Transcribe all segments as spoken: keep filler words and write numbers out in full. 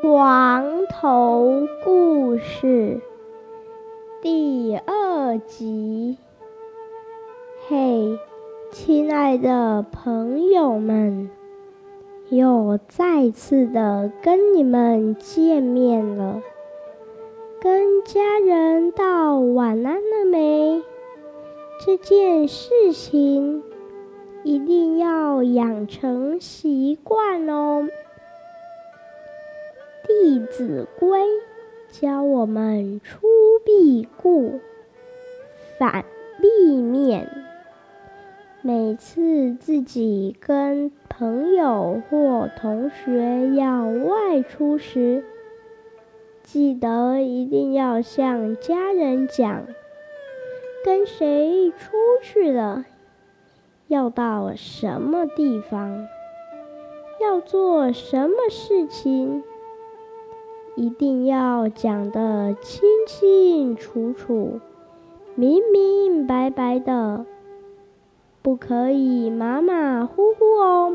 床头故事第二集。嘿，亲爱的朋友们，又再次的跟你们见面了。跟家人道晚安了没？这件事情一定要养成习惯哦。《弟子规》教我们出必顾，反必面。每次自己跟朋友或同学要外出时，记得一定要向家人讲，跟谁出去了，要到什么地方，要做什么事情，一定要讲得清清楚楚、明明白白的，不可以马马虎虎哦。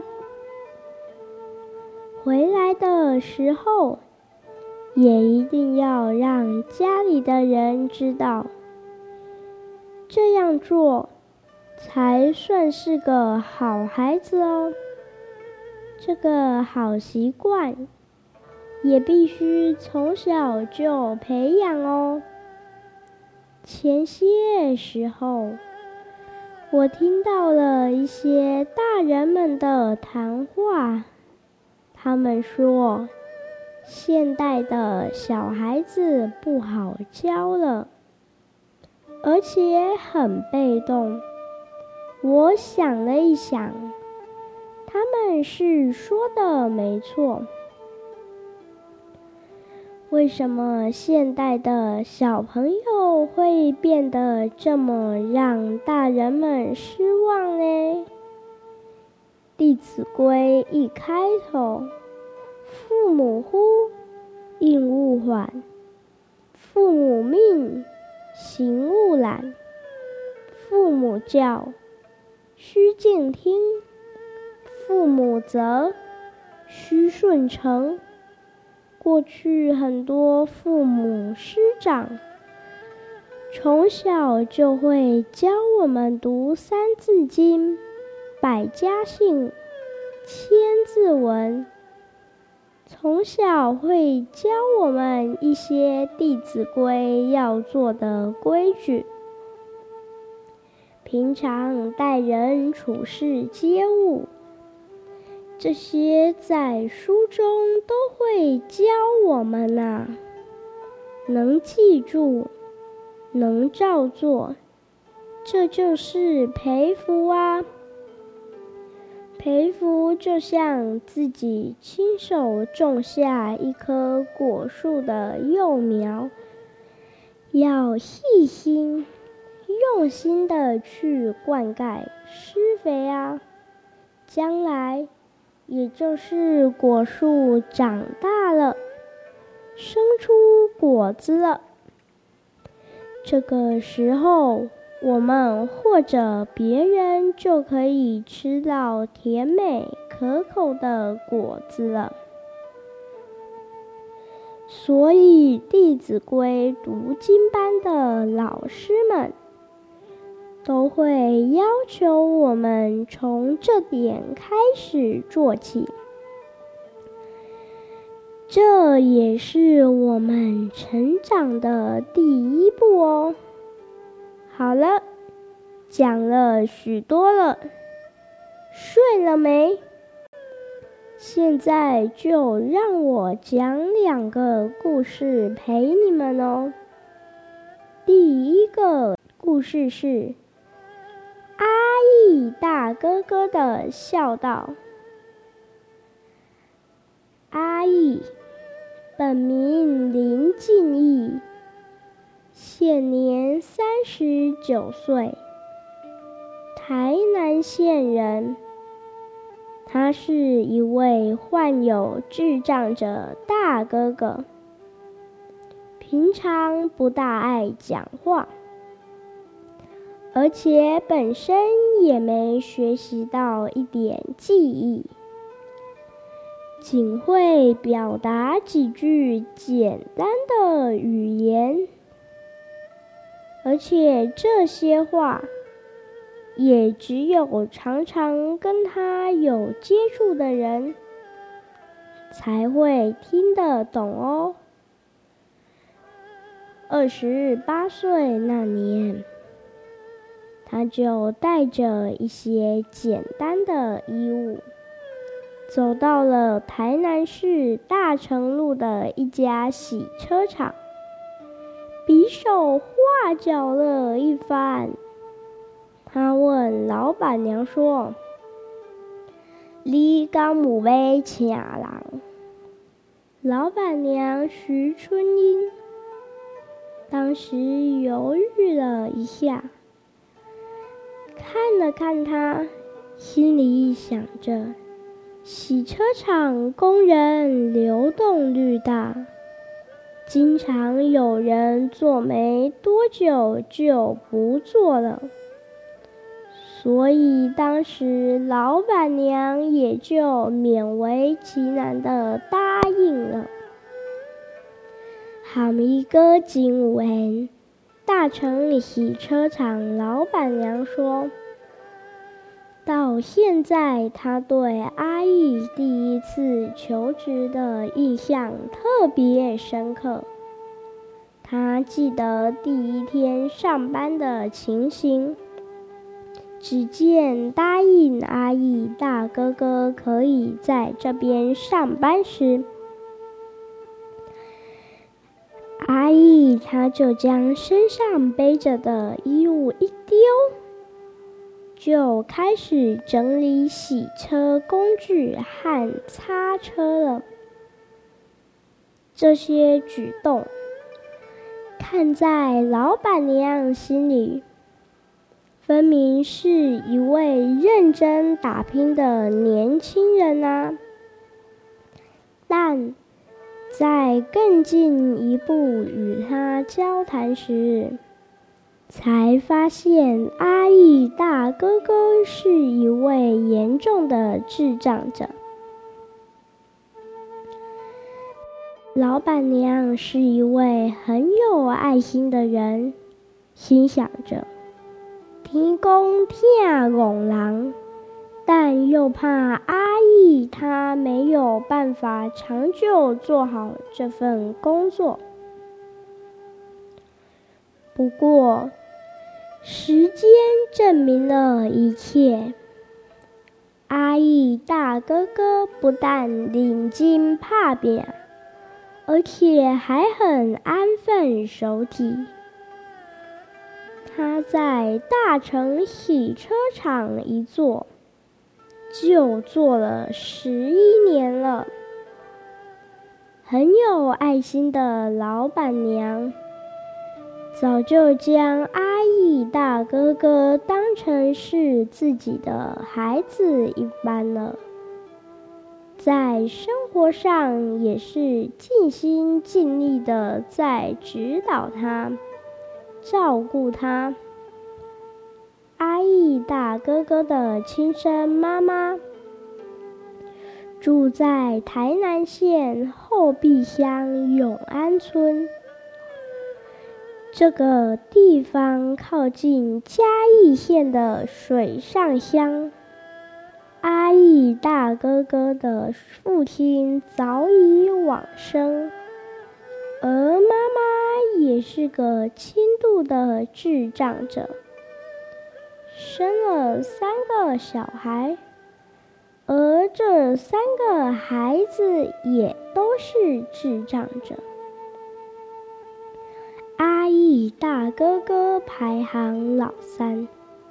回来的时候，也一定要让家里的人知道，这样做才算是个好孩子哦。这个好习惯也必须从小就培养哦。前些时候，我听到了一些大人们的谈话，他们说，现代的小孩子不好教了，而且很被动。我想了一想，他们是说的没错。为什么现代的小朋友会变得这么让大人们失望呢？弟子规一开头，父母呼，应勿缓；父母命，行勿懒；父母教，须敬听；父母责，须顺承。过去很多父母师长从小就会教我们读三字经、百家姓、千字文，从小会教我们一些弟子规要做的规矩，平常待人处事接物，这些在书中都会教我们啊，能记住，能照做，这就是培福啊。培福就像自己亲手种下一棵果树的幼苗，要细心、用心的去灌溉、施肥啊，将来也就是果树长大了，生出果子了。这个时候，我们或者别人就可以吃到甜美可口的果子了。所以，弟子规读经班的老师们都会要求我们从这点开始做起，这也是我们成长的第一步哦。好了，讲了许多了，睡了没？现在就让我讲两个故事陪你们哦。第一个故事是阿义大哥哥的孝道。阿义本名林敬义，现年三十九岁，台南县人。他是一位患有智障者大哥哥，平常不大爱讲话，而且本身也没学习到一点技艺。 仅会表达几句简单的语言，而且这些话也只有常常跟他有接触的人才会听得懂哦。二十八岁那年，他就带着一些简单的衣物，走到了台南市大成路的一家洗车场，比手画脚了一番。他问老板娘说：“你敢有要请人？”老板娘徐春英当时犹豫了一下，看了看他，心里想着，洗车场工人流动率大，经常有人做没多久就不做了，所以当时老板娘也就勉为其难地答应了。含一个经文，大成洗车场老板娘说，到现在她对阿义第一次求职的印象特别深刻。她记得第一天上班的情形，只见答应阿义大哥哥可以在这边上班时，阿义他就将身上背着的衣物一丢，就开始整理洗车工具和擦车了。这些举动看在老板娘心里，分明是一位认真打拼的年轻人啊。但在更进一步与他交谈时，才发现阿义大哥哥是一位严重的智障者。老板娘是一位很有爱心的人，心想着天公疼憨人，但又怕阿义他没有办法长久做好这份工作。不过时间证明了一切，阿义大哥哥不但领经拍拼，而且还很安分守体。他在大成洗车场一做就做了十一年了。很有爱心的老板娘早就将阿义大哥哥当成是自己的孩子一般了，在生活上也是尽心尽力的在指导他，照顾他。阿义大哥哥的亲生妈妈住在台南县后壁乡永安村，这个地方靠近嘉义县的水上乡。阿义大哥哥的父亲早已往生，而妈妈也是个轻度的智障者，生了三个小孩，而这三个孩子也都是智障者。阿义大哥哥排行老三。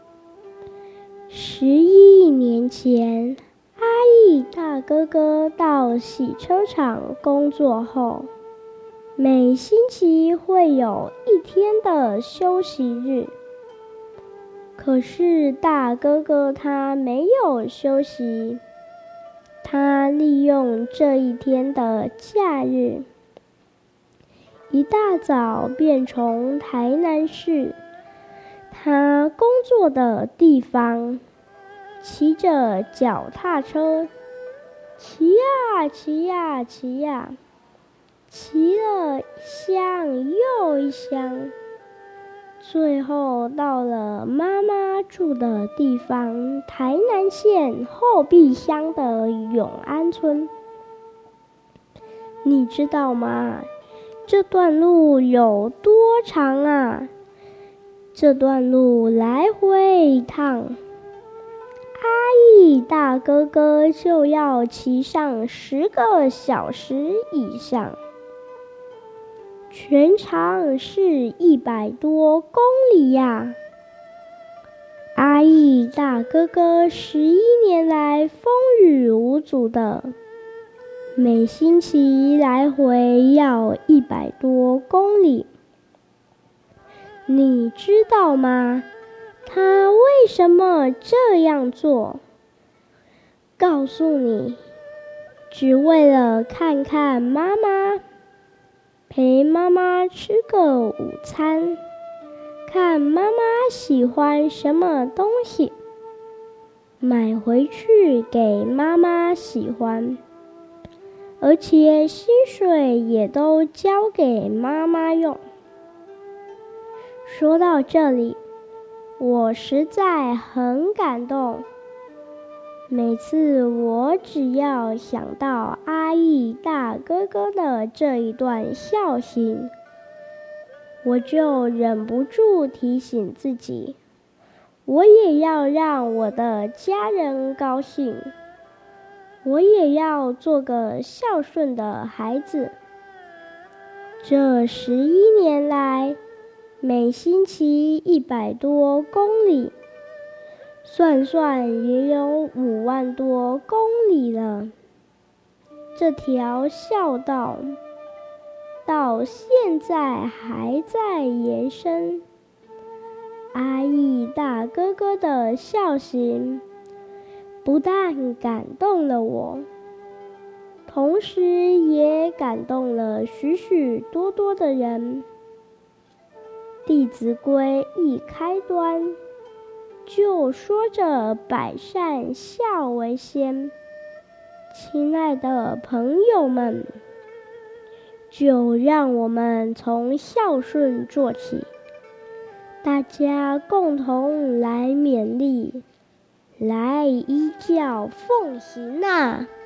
十一年前，阿义大哥哥到洗车场工作后，每星期会有一天的休息日。可是大哥哥他没有休息，他利用这一天的假日，一大早便从台南市他工作的地方骑着脚踏车骑呀骑呀骑呀，骑了一乡又一乡，最后到了妈妈住的地方——台南县后壁乡的永安村。你知道吗？这段路有多长啊？这段路来回一趟，阿义大哥哥就要骑上十个小时以上，全长是一百多公里呀！阿义大哥哥十一年来风雨无阻的，每星期来回要一百多公里。你知道吗？他为什么这样做？告诉你，只为了看看妈妈，陪妈妈吃个午餐，看妈妈喜欢什么东西，买回去给妈妈喜欢，而且薪水也都交给妈妈用。说到这里，我实在很感动。每次我只要想到阿义大哥哥的这一段孝行，我就忍不住提醒自己，我也要让我的家人高兴，我也要做个孝顺的孩子。这十一年来，每星期一百多公里，算算也有五万多公里了。这条孝道到现在还在延伸。阿义大哥哥的孝行不但感动了我，同时也感动了许许多多的人。《弟子规》一开端就说着百善孝为先，亲爱的朋友们，就让我们从孝顺做起，大家共同来勉励，来依教奉行啊！